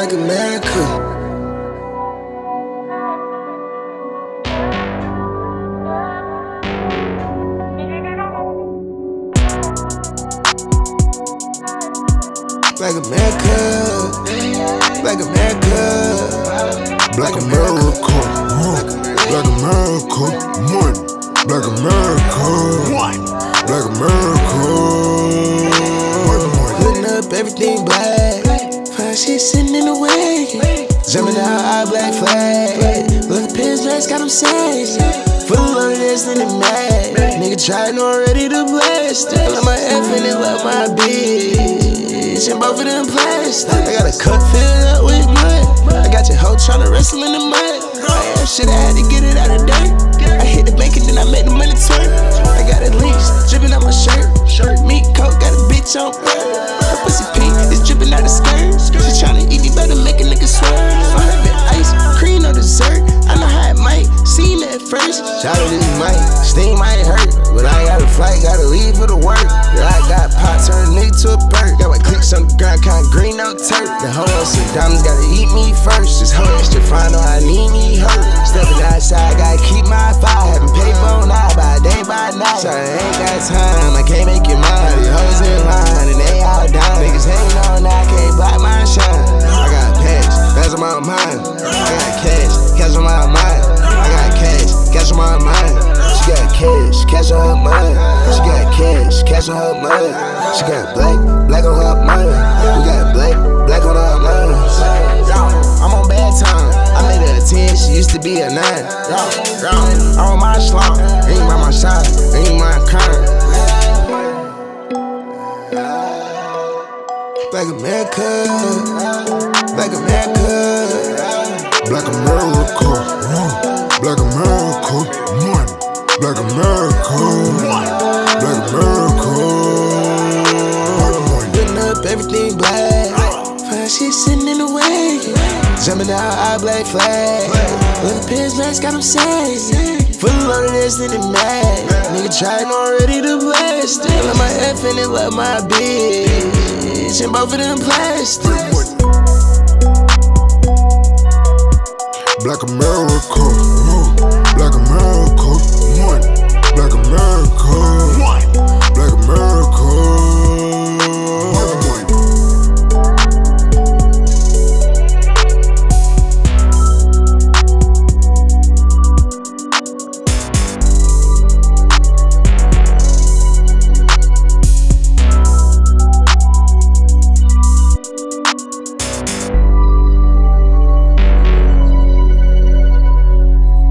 Black America. Black America, Black America, Black America, Black America, one, Black America, one, Black America, putting up everything black, fine shit sitting in the way, jumping out our black flag, look pins dress got them sagging, full of this and it mad, nigga trying already to blast, I love my F and they love my bitch, and both of them plastic. I got a cup filled up with mud. I got your hoe tryna wrestle in the mud. Shit, I had to get it out of dirt. I hit the bank and then I made the money twerk. I got it leaks, dripping out my shirt. Meat coat, got a bitch on bird. Her pussy pink, it's dripping out the skirt. She tryna eat me better, make a nigga swerve. I'm having ice, cream or dessert. I know how it might seem at first. Shout out this mic, sting might hurt. But I got a flight, gotta leave for the work. Yeah, I got pot, turn a nigga to a perk. Got my clicks on the ground, kinda green, no turf. The hoe on some diamonds, gotta eat me first. This hoe extra fine, know I need me hurt. Stepping outside, gotta keep my fire. Having paper on eye by day by night. So I ain't got time, I can't make it mine. These hoes in line, and they all down. Niggas hating on, I can't block my shine. I got pass on my mind. I got cash on my mind. I got cash on my mind. She got cash on her mind. She got cash on her mind. She got black on her mind. We got black on her mind. I'm on bad time. I made her a 10, she used to be a 9. I'm on my slump, ain't by my side, ain't my kind. Black America, Black America, Black America, Black America, one, Black America, Black America, putting up everything black, fine shit sitting in the way, jumping out our black flag, little pins dress got them sagging, full of this and it mad, nigga trying already to blast, I love my F and they love my bitch, and both of them plastic. Black America.